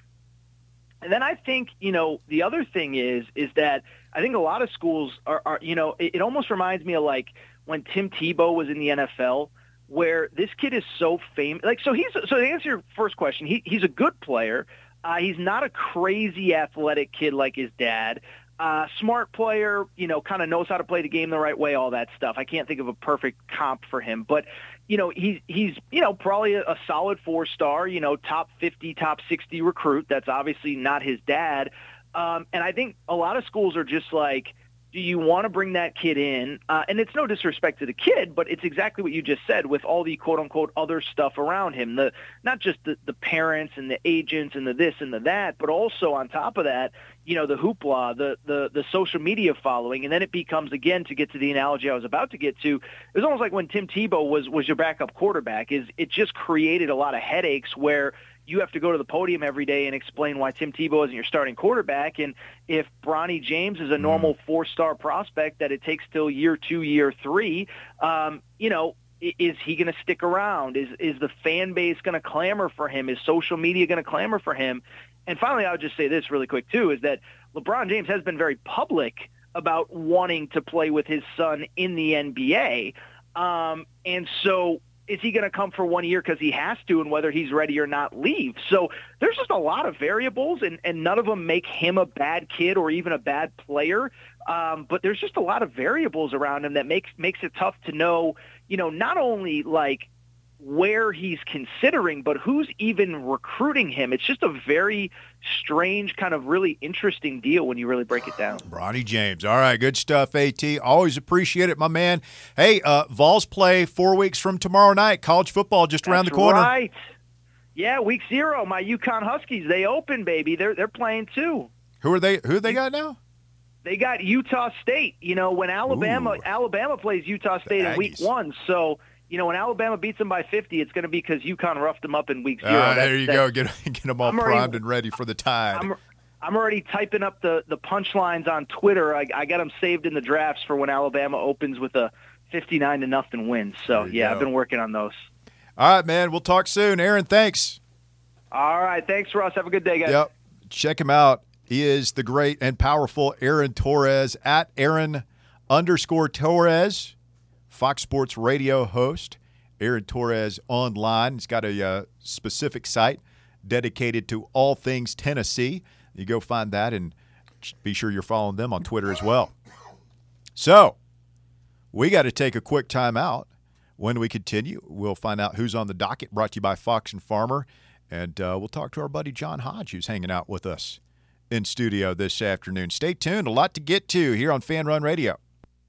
And then I think, you know, the other thing is, is that I think a lot of schools are, are you know, it, it almost reminds me of like when Tim Tebow was in the N F L, where this kid is so famous. Like, so he's, so to answer your first question, he, he's a good player. Uh, he's not a crazy athletic kid like his dad. Uh, smart player, you know, kind of knows how to play the game the right way, all that stuff. I can't think of a perfect comp for him, but, you know, he's, he's, you know, probably a, a solid four-star, you know, top fifty, top sixty recruit. That's obviously not his dad. Um, and I think a lot of schools are just like, do you want to bring that kid in? Uh, and it's no disrespect to the kid, but it's exactly what you just said with all the quote unquote other stuff around him. The not just the, the parents and the agents and the this and the that, but also on top of that, you know, the hoopla, the the the social media following, and then it becomes, again, to get to the analogy I was about to get to, it was almost like when Tim Tebow was was your backup quarterback. Is it just created a lot of headaches where you have to go to the podium every day and explain why Tim Tebow isn't your starting quarterback. And if Bronny James is a normal four-star prospect that it takes till year two, year three, um, you know, is he going to stick around? Is is the fan base going to clamor for him? Is social media going to clamor for him? And finally, I would just say this really quick, too, is that LeBron James has been very public about wanting to play with his son in the N B A. Um, and so is he going to come for one year because he has to, and whether he's ready or not, leave? So there's just a lot of variables, and, and none of them make him a bad kid or even a bad player. Um, but there's just a lot of variables around him that makes makes it tough to know, you know, not only like where he's considering, but who's even recruiting him. It's just a very strange, kind of really interesting deal when you really break it down. Bronny James. All right, good stuff, AT. Always appreciate it, my man. Hey, uh, Vols play four weeks from tomorrow night. College football just around That's the corner. Right. Yeah, week zero. My UConn Huskies, they open, baby. They're they're playing too. Who are they? Who they got now? They got Utah State. You know, when Alabama Ooh. Alabama plays Utah State The in week Aggies. one, so. You know, when Alabama beats them by fifty, it's going to be because UConn roughed them up in week zero. Ah, That's- there you that's- go. Get get them all I'm already- primed and ready for the Tide. I'm, I'm already typing up the, the punchlines on Twitter. I, I got them saved in the drafts for when Alabama opens with a fifty-nine to nothing win. So, There you yeah, go. I've been working on those. All right, man. We'll talk soon. Aaron, thanks. All right. Thanks, Russ. Have a good day, guys. Yep. Check him out. He is the great and powerful Aaron Torres, at Aaron underscore Torres, Fox Sports Radio host. Aaron Torres online. He's got a uh, specific site dedicated to all things Tennessee. You go find that, and be sure you're following them on Twitter as well. So we got to take a quick time out. When we continue, we'll find out who's on the docket, brought to you by Fox and Farmer, and uh, we'll talk to our buddy John Hodge, who's hanging out with us in studio this afternoon. Stay tuned. A lot to get to here on Fan Run Radio.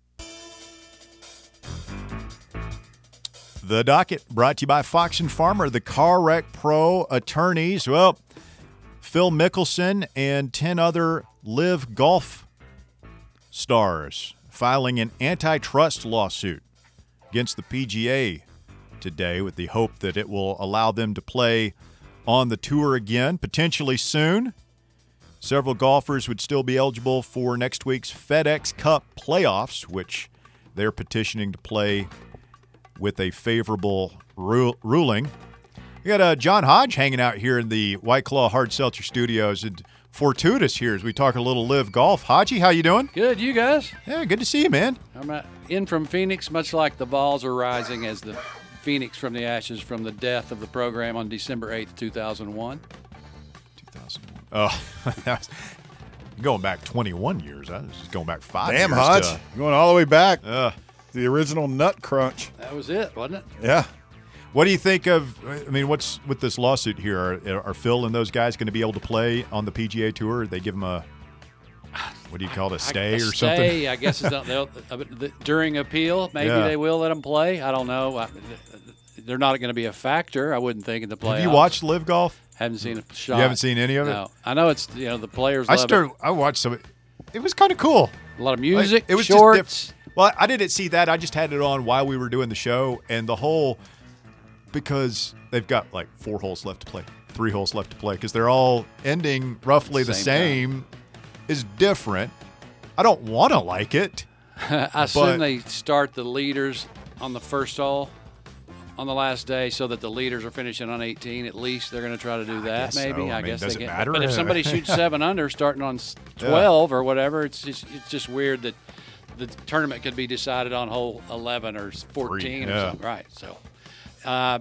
The docket brought to you by Fox and Farmer, the Car Wreck Pro attorneys. Well, Phil Mickelson and ten other Live Golf stars filing an antitrust lawsuit against the P G A today with the hope that it will allow them to play on the tour again, potentially soon. Several golfers would still be eligible for next week's FedEx Cup playoffs, which they're petitioning to play with a favorable ru- ruling. We got uh, John Hodge hanging out here in the White Claw Hard Seltzer Studios, and fortuitous here as we talk a little Live Golf. Hodgie, how you doing? Good, you guys? Yeah, good to see you, man. I'm uh, in from Phoenix, much like the Vols are rising as the Phoenix from the ashes from the death of the program on December eighth, two thousand one. two thousand one. Oh, that was, Going back twenty-one years. I was just going back five Damn, years. Hodge. to- Going all the way back. uh, The original Nut Crunch. That was it, wasn't it? Yeah. What do you think of? I mean, what's with this lawsuit here? Are, are Phil and those guys going to be able to play on the P G A Tour? They give them a what do you call it, a stay I, or a something? Stay, I guess it's not, they'll, uh, the- during appeal, maybe Yeah. they will let them play. I don't know. I, they're not going to be a factor, I wouldn't think, in the playoffs. Have you watched Live Golf? Haven't seen a shot. You haven't seen any of it? No. I know it's, you know, the players I love started. I watched some. It was kind of cool. it. A lot of Like, music, it was shorts. just diff- well, I didn't see that. I just had it on while we were doing the show, and the whole because they've got like four holes left to play, three holes left to play, because they're all ending roughly the Same same. Is different. I don't want to like it. I but- assume they start the leaders on the first hole on the last day so that the leaders are finishing on eighteen. At least they're going to try to do that, guess maybe. so. I I, mean, guess does they it can. matter? But if somebody shoots seven under starting on s- Yeah. twelve or whatever, it's just, it's just weird that the tournament could be decided on hole eleven or fourteen or yeah. something. Right. So, uh,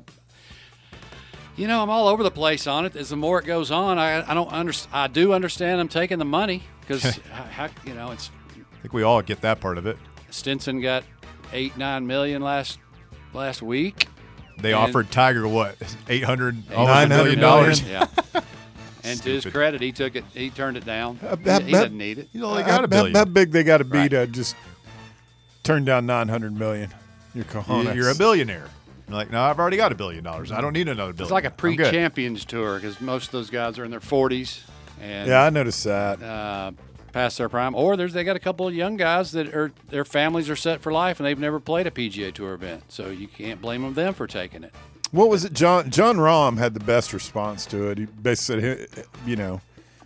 you know, I'm all over the place on it. As the more it goes on, I, I don't understand. I do understand them taking the money because, you know, it's I think we all get that part of it. Stinson got eight, nine million last last week. They And- offered Tiger what eight hundred, Nine hundred million dollars. Yeah. And to his Stupid. credit, he took it. He turned it down. Uh, He, that- he that- doesn't need it. He's only How, got a how- billion. how big they got to be Right. to just turn down nine hundred million? Your You- cojones. You're a billionaire. You're like, no, I've already got a billion dollars. I don't need another billion. It's like a I'm good. pre-champions tour because most of those guys are in their forties and Yeah, I noticed that. uh, past their prime. Or there's they got a couple of young guys that are their families are set for life and they've never played a P G A Tour event, so you can't blame them for taking it. What was it? John John Rahm had the best response to it. He basically said, you know,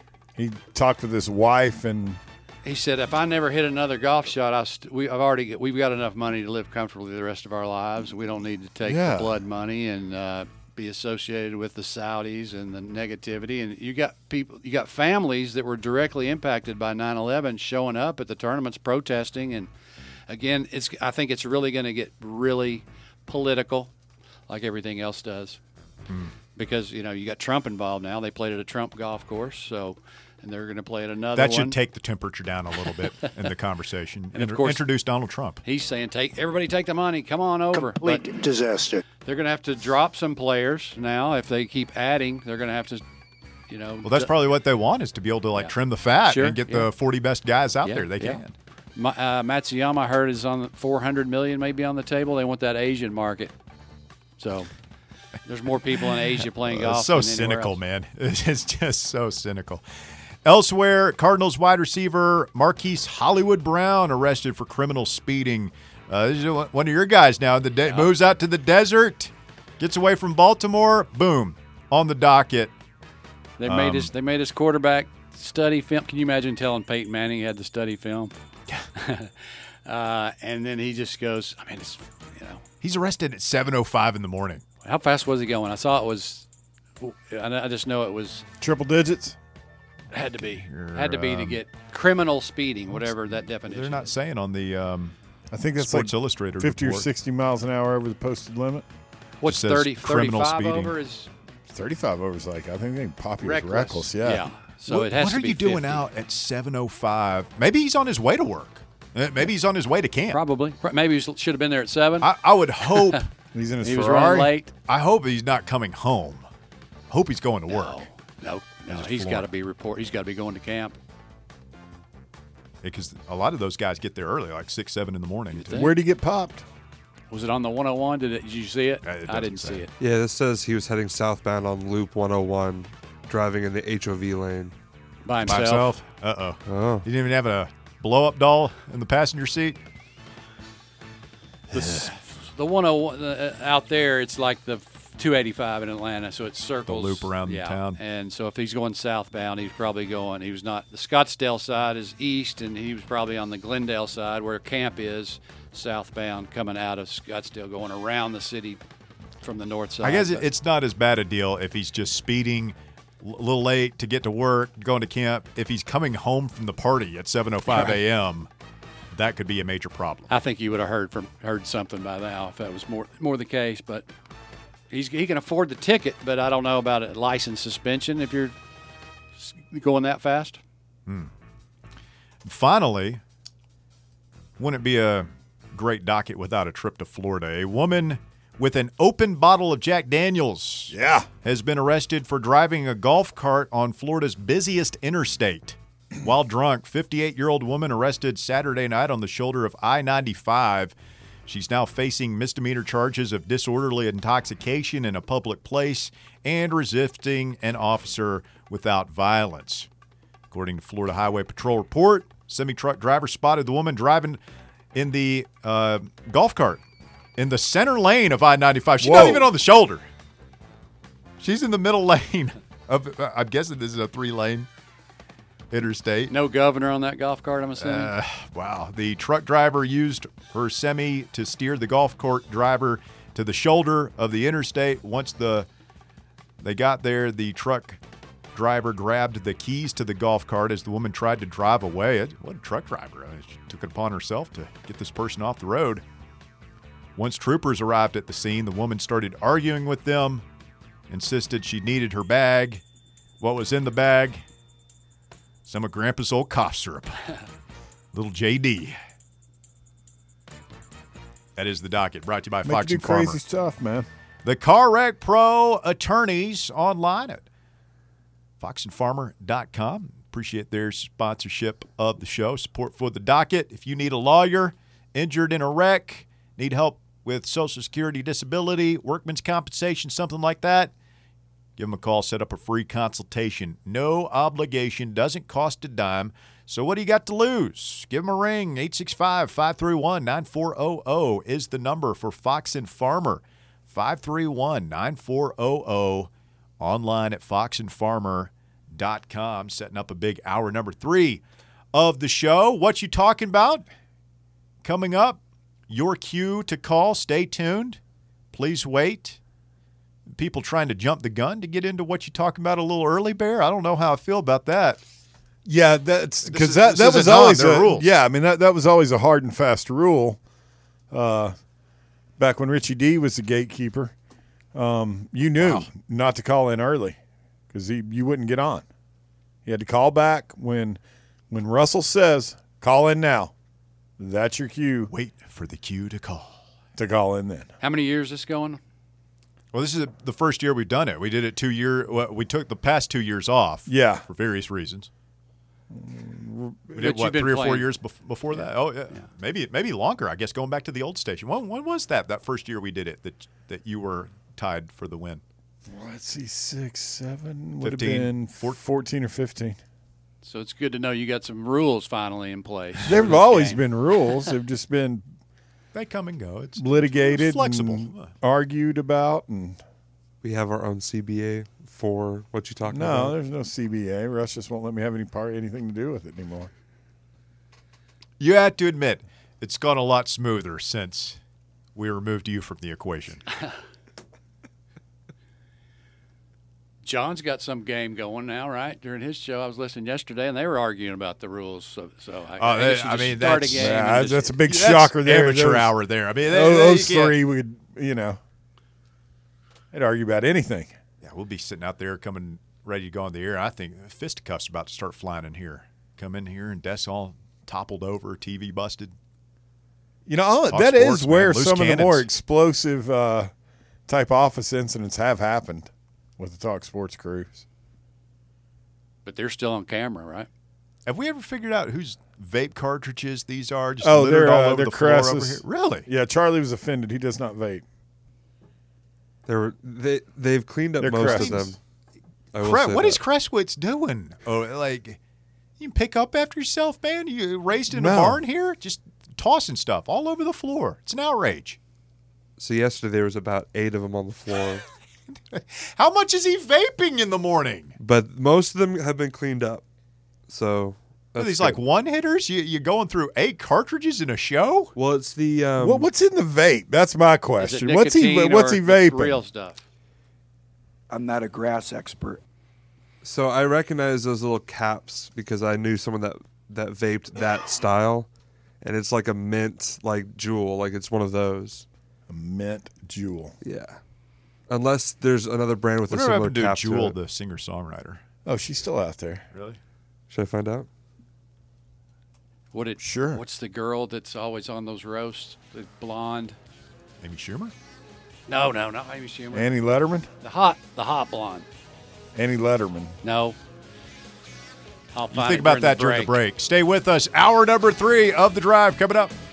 he talked with his wife and He said, "If I never hit another golf shot, I st- we, I've already we've got enough money to live comfortably the rest of our lives. We don't need to take Yeah. the blood money and uh, be associated with the Saudis and the negativity. And you got people, you got families that were directly impacted by nine eleven showing up at the tournaments protesting. And again, it's I think it's really going to get really political, like everything else does, because you know you got Trump involved now. They played at a Trump golf course, so." And they're going to play at another That one. should take the temperature down a little bit in the conversation. And of Inter- course- introduce Donald Trump. He's saying, "Take everybody, take the money. Come on over." But Complete disaster. they're going to have to drop some players now. If they keep adding, they're going to have to, you know. Well, that's probably what they want is to be able to like Yeah. trim the fat Sure, and get yeah. the forty best guys out Yeah, there. They yeah. can. Ma- uh, Matsuyama, I heard, is on the four hundred million maybe on the table. They want that Asian market, so there's more people in Asia playing golf. It's so than anywhere cynical, else. man. It's just so cynical. Elsewhere, Cardinals wide receiver Marquise Hollywood Brown arrested for criminal speeding. Uh, this is one of your guys now. The de- moves out to the desert, gets away from Baltimore. Boom, on the docket. They made Um, his they made his quarterback study film. Can you imagine telling Peyton Manning he had to study film? uh, and then he just goes. I mean, it's you know. He's arrested at seven oh five in the morning. How fast was he going? I saw it was. I I just know it was triple digits. had to be You're, had to be to um, get criminal speeding, whatever that definition. They're not is. saying on the um, I think that's Sports like Illustrated fifty report. or sixty miles an hour over the posted limit. What's says thirty, criminal thirty-five speeding. over is thirty-five over is like I think they popular reckless. reckless. Yeah. So what, it has what to are be you doing fifty. out at seven oh five? Maybe he's on his way to work. Uh, Maybe he's on his way to camp. Probably. Maybe he should have been there at seven. I, I would hope. He's in his he was Ferrari. running late. I hope he's not coming home. I hope he's going to work. No, no, no. just He's flooring. got to be report. He's got to be going to camp. Because a lot of those guys get there early, like six, seven in the morning. You'd too. think. Where'd he get popped? Was it on the one oh one? Did, it, did you see it? Uh, it I doesn't didn't say. see it. Yeah, this says he was heading southbound on Loop one oh one, driving in the H O V lane. By By himself. himself? Uh oh. Oh. He didn't even have a blow up doll in the passenger seat? The, the one oh one uh, out there, it's like the two eighty-five in Atlanta, so it circles. loop around the yeah. town. And so if he's going southbound, he's probably going. He was not. The Scottsdale side is east, and he was probably on the Glendale side where camp is, southbound, coming out of Scottsdale, going around the city from the north side. I guess it, But it's not as bad a deal if he's just speeding a little late to get to work, going to camp. If he's coming home from the party at seven oh five a.m., that could be a major problem. I think you would have heard from heard something by now if that was more more the case. But he's he can afford the ticket, but I don't know about a license suspension if you're s- going that fast. Finally, wouldn't it be a great docket without a trip to Florida? A woman with an open bottle of Jack Daniels Yeah. has been arrested for driving a golf cart on Florida's busiest interstate. While drunk, fifty-eight-year-old woman arrested Saturday night on the shoulder of I ninety-five. She's now facing misdemeanor charges of disorderly intoxication in a public place and resisting an officer without violence. According to Florida Highway Patrol report, semi-truck driver spotted the woman driving in the uh, golf cart in the center lane of I ninety-five. She's Whoa. not even on the shoulder. She's in the middle lane of, I'm guessing this is a three-lane interstate. No governor on that golf cart, I'm assuming. Uh, wow. The truck driver used her semi to steer the golf cart driver to the shoulder of the interstate. Once the they got there, the truck driver grabbed the keys to the golf cart as the woman tried to drive away. What a truck driver. She took it upon herself to get this person off the road. Once troopers arrived at the scene, the woman started arguing with them, insisted she needed her bag. What was in the bag? Some of Grandpa's old cough syrup. Little J D. That is the docket, brought to you by Make Fox you and do Farmer. crazy stuff, man. The Car Wreck Pro attorneys online at fox and farmer dot com. Appreciate their sponsorship of the show. Support for the docket. If you need a lawyer, injured in a wreck, need help with Social Security, disability, workman's compensation, something like that, give them a call, set up a free consultation. No obligation, doesn't cost a dime. So what do you got to lose? Give them a ring. eight six five, five three one, nine four zero zero is the number for Fox and Farmer. five three one, nine four zero zero. Online at fox and farmer dot com. Setting up a big hour number three of the show. What you talking about? Coming up, your cue to call. Stay tuned. Please wait. People trying to jump the gun to get into what you talking about a little early, Bear. I don't know how I feel about that. Yeah, that's This because is- that, this that isn't was on always their a rules. yeah. I mean that that was always a hard and fast rule. Uh, back when Richie D was the gatekeeper, um, you knew Wow. not to call in early because he you wouldn't get on. You had to call back when when Russell says call in now. That's your cue Wait for the cue to call. to call in then. How many years is this going? Well, this is the first year we've done it. We did it two year. Well, we took the past two years off. Yeah. for various reasons. We But did you've what been three or four playing- years bef- before that. Oh, yeah. maybe maybe longer. I guess going back to the old station. When, when was that? That first year we did it. That that you were tied for the win. Let's see, six, seven would have fifteen, been four- fourteen or fifteen. So it's good to know you got some rules finally in place. for There've this always game. been rules. They've just been They come and go. It's litigated, It's flexible. and argued about, and We have our own C B A for what you talking no, about. there's no C B A. Russ just won't let me have any part, anything to do with it anymore. You have to admit, it's gone a lot smoother since we removed you from the equation. John's got some game going now, right? During his show, I was listening yesterday, and they were arguing about the rules. So, so I, Oh, I, they- guess you I just mean, start that's- a game. and Yeah, just- that's a big That's shocker there. Amateur Those- hour there. I mean, they, Those, they- those you can't- three would, you know, they'd argue about anything. Yeah, we'll be sitting out there coming ready to go on the air. I think fisticuffs about to start flying in here. Come in here and desks all toppled over, T V busted. You know, oh, Talk that sports, is where man. Loose some of the more cannons. explosive uh, type office incidents have happened with the Talk Sports crews. But they're still on camera, right? Have we ever figured out whose vape cartridges these are? Just Oh, littered they're, all uh, over they're the floor over Cress's. here. Really? Yeah, Charlie was offended. He does not vape. They were they they've cleaned up They're most Crest's. of them. I will Cre- say what that. is Crestwitz doing? Oh, like you can pick up after yourself, man. You raised in a No. barn here, just tossing stuff all over the floor. It's an outrage. So yesterday there was about eight of them on the floor, How much is he vaping in the morning? but most of them have been cleaned up. So Are that's these good. like one hitters? You you going through eight cartridges in a show? Well, it's the um, what, what's in the vape? That's my Is it question. What's he nicotine What's or he the vaping? Real stuff. I'm not a grass expert. So I recognize those little caps because I knew someone that that vaped that style, and it's like a mint like jewel, like it's one of those. A mint jewel. Yeah. Unless there's another brand with a Whatever similar happened to cap Jewel, to it. the singer songwriter? Oh, she's still out there. Really? Should I find out? What it? Sure. What's the girl that's always on those roasts? The blonde. Amy Schumer? No, no, not Amy Schumer. Annie Letterman? the hot, the hot blonde. Annie Letterman. No. I'll You find think it about that during during the break. Stay with us. Hour number three of The Drive coming up.